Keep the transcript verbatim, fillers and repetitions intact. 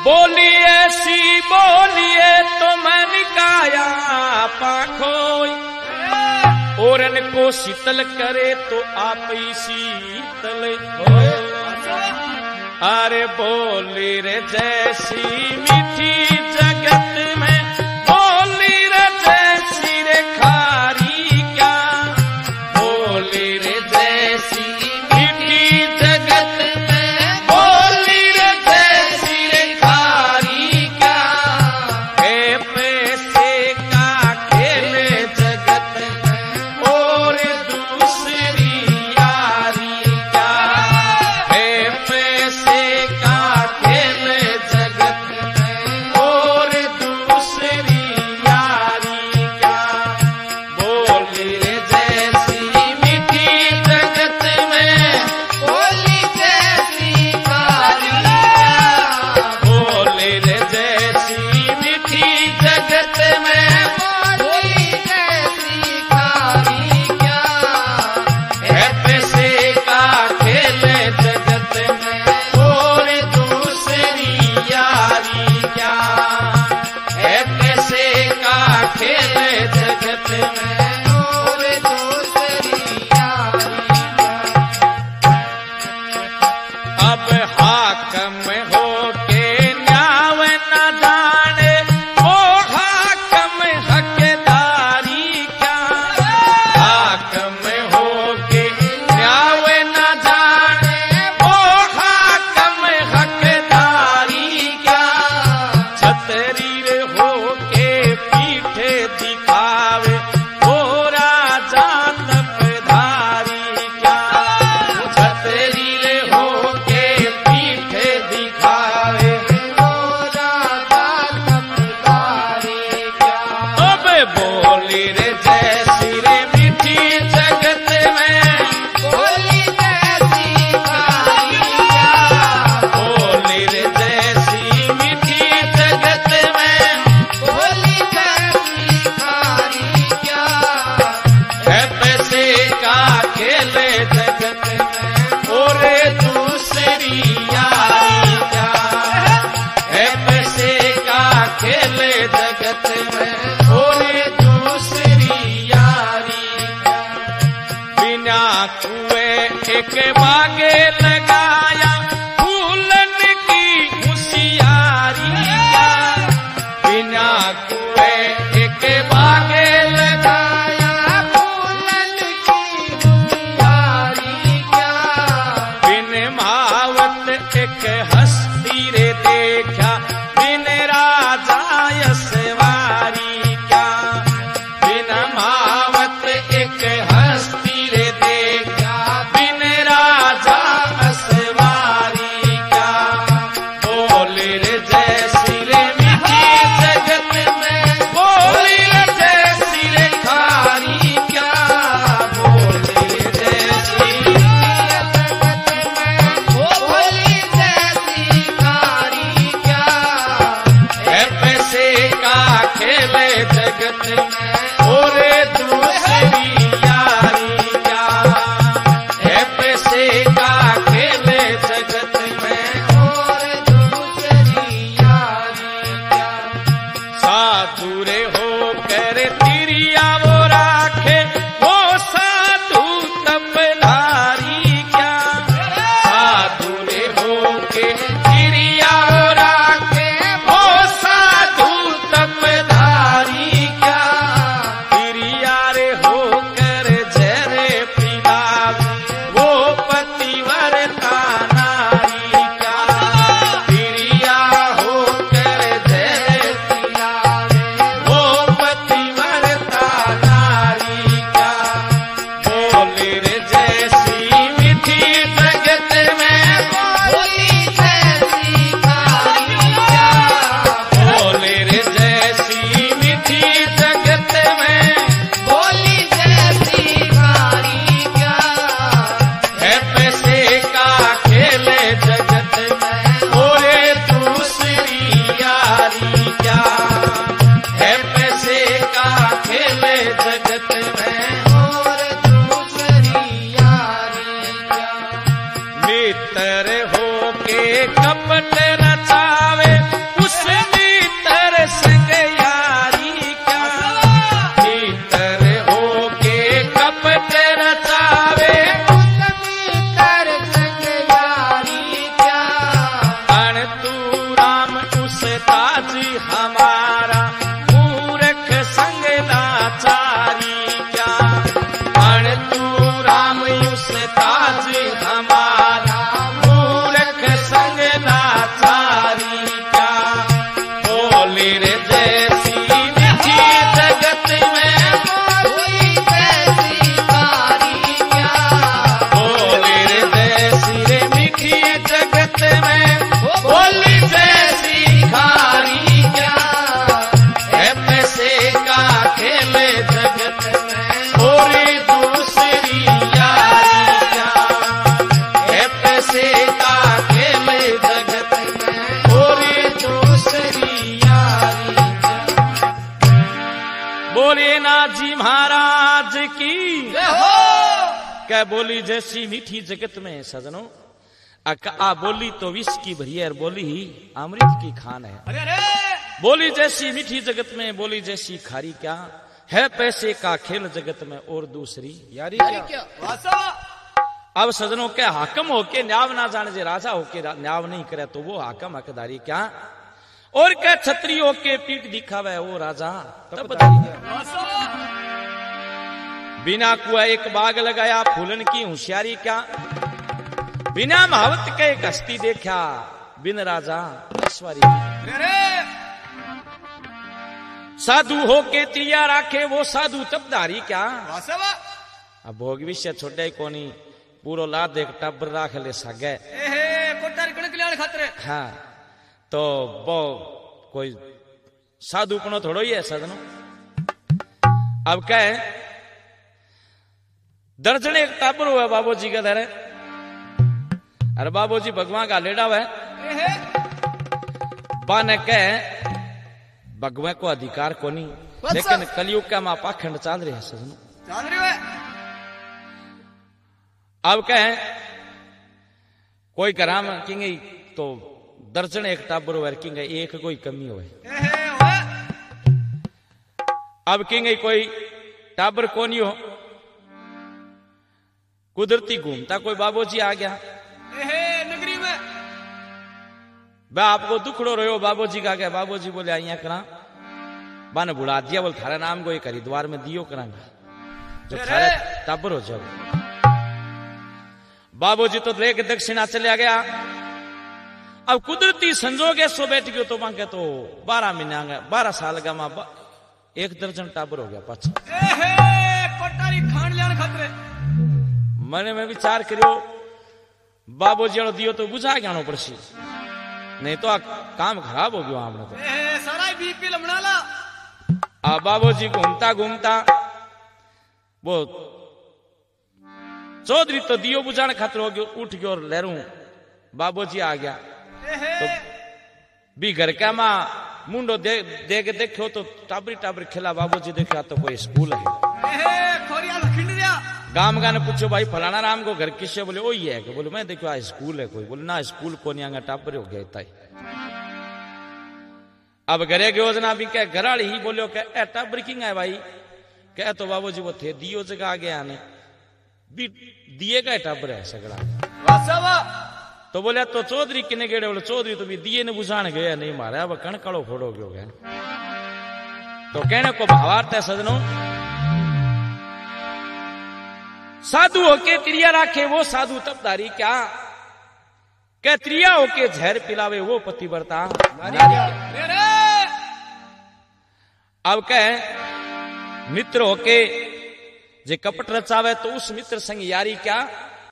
बोलिए सी बोलिए तो मन काया पाखोई, औरन को शीतल करे तो आप ही शीतल हो। अरे बोली रे जैसी मीठी जगत में, बोली रे जैसी रे खारी क्या, बोली रे जैसी मीठी जगत में, बोली रे जैसी रे खारी क्या, है पैसे का खेल जगत में और दूसरी यारी क्या, है पैसे का खेल जगत में और दूसरी यारी क्या, बोली रे जैसी मीठी जगत में, बोली जैसी खारी क्या, बोली रे जैसी मीठी जगत में, बोली जैसी खारी क्या, है पैसे का खेल जगत में और दूसरी यारी क्या, है पैसे का खेल जगत में और दूसरी यारी क्या। अब हाकम हो के न्याव न जाने, वो हाकम हकदारी क्या, हाकम हो के न्याव न जाने, वो हाकम हकदारी क्या, छतरी रे हो के पीठे दिखावे, वो राजा नपधारी क्या, छतरी रे हो के पीठे दिखावे, ओ राजा नपधारी क्या, अब बोली रे जैसी रे मीठी जगत में, बोली जैसी खारी क्या, बोली रे जैसी मीठी जगत में, बोली जैसी खारी क्या, है पैसे का खेल जगत में और दूसरी यारी क्या, है पैसे का खेल जगत में और दूसरी यारी क्या, बिना कुएं एक बागे लगाया, फूलन की होशियारी क्या, बिना कुएं एक बागे लगाया, फूलन की होशियारी क्या, बिन मावत एक हस्ती रे देखा, बिन राजा यशवारी क्या, बिन मावत एक हस्ती रे देखा, बिन राजा यशवारी क्या, बोली रे जैसी रे मीठी जगत में, बोली रे जैसी रे खारी क्या, बोली रे जैसी जगत में बोली जैसी खारी क्या, है पैसे का खेल जगत में और दूसरी यारी क्या, है पैसे का खेल जगत में और दूसरी यारी क्या, साधु रे हो कर तिरिया वो राखे, वो साधु तपधारी क्या, साधु रे हो के तिरिया वो राखे, वो साधु तपधारी क्या, तिरिया रे हो कर जरे पिलावे, वो पतिव्रता नारी क्या, तिरिया हो कर जरे पिलावे, वो पतिव्रता नारी क्या, बोली रे जैसी मीठी जगत में, बोली जैसी खारी क्या, बोली रे जैसी मीठी जगत में, बोली जैसी खारी क्या, है पैसे का खेल जगत में और दूसरी यारी क्या, है पैसे का खेल जगत में और दूसरी यारी क्या, मित्र हो के कपट रचावे, का खेल जगत में और दूसरी यारी क्या। बोले ना जी महाराज की जय हो। क्या बोली जैसी मीठी जगत में सजनों, आ बोली तो विष की भरी है और बोली ही अमृत की खान है। अरे अरे बोली जैसी मीठी जगत में बोली जैसी खारी क्या है, पैसे का खेल जगत में और दूसरी यारी यारी क्या। क्या। वासा अब सजनों के हाकम होके न्याव ना जाने जे राजा होके न्याव नहीं करे तो वो हाकम हकदारी क्या, और क्या छत्री होके पीठ दिखावे वो राजा तपदारी क्या। वासा बिना कुआ एक बाग लगाया फूलन की होशियारी क्या, बिना महावत के एक हस्ती देखा बिन राजा ऐश्वर्य क्या। अरे अरे साधु होके तिया राखे वो साधु तपदारी क्या। वासा अब भोग विषय छोटे कोनी पूरो लाद एक टब्बर राख ले सगे। एहे कोटारी गण कल्याण खातिर। हाँ तो वो कोई साधु पनो थोड़ो ही है सदनो। अब क्या है दर्जन एक टाबर हुआ बाबू जी का धरे, अरे बाबू जी भगवान का लेडा हुआ एहे बाने कह भगवान को अधिकार को नहीं, लेकिन कलयुग का माँ पाखंड चाल रही है सजनों। चाल रही है। अब कहे कोई कराम किंगे तो दर्जन एक टाबर हुआ किंगे एक कोई कमी हुए। एहे ओए अब किंगे कोई टाबर को नहीं हो कुदरती घूमता कोई बाबूजी आ गया। एहे नगरी में मैं आपको दुखड़ो रहो बाबूजी का क्या, बाबूजी बोले आइया करा बाने बुला दिया, बोल थारा नाम को एक हरिद्वार में दियो करांगा जो थारे टाबर हो जाओ। बाबूजी तो लेके दक्षिणा चले गया। अब कुदरती संजोग ऐसो बैठ गयो तो मांगे तो बारह महीना बारह साल का मां एक दर्जन टाबर हो गया पाछा। एहे कोटारी खान ल्याण खातिर। मैंने मैं विचार करियो बाबूजी वालों दियो तो बुझा गया पड़सी, नहीं तो आ काम खराब हो गयो आपने तो। एहे सारा बीपी लमना ला। आ बाबूजी घूमता घूमता वो चौधरी तो दियो बुझाने खातिर हो गयो, उठ गयो और लहरू बाबूजी आ गया तो भी घर का मां मुंडो दे दे के देखो तो टाबरी टाबरी खिला। बाबूजी देखा तो कोई स्कूल है। एहे खोरिया खिंड दिया। गांव गाने पूछो भाई फलाना राम को घर किससे, बोले ओ ही है कि बोले मैं देखो आ स्कूल है कोई, बोले ना स्कूल को नहीं आंगा टाबर हो गया इतना ही। अब घरे गयो जना भी क्या घराड़ी ही बोलो क्या ए टाबर किंग है भाई, क्या तो बाबूजी वो थे दियो जगह आ गया ने भी दिए का टाबर है सगड़ा। वासा वा तो बोले तो चौधरी किने गेड़े, बोले चौधरी तो भी दिए ने बुझाने गया नहीं मारे, अब कणकड़ो फोड़ो गयो गया। तो कहने को भावार्थ है सजनों, साधु होके त्रिया राखे वो साधु तपदारी क्या, क्या त्रिया होके जहर पिलावे वो पतिव्रता नारी क्या। अरे अब कह मित्र होके जे कपट रचावे तो उस मित्र संग यारी क्या,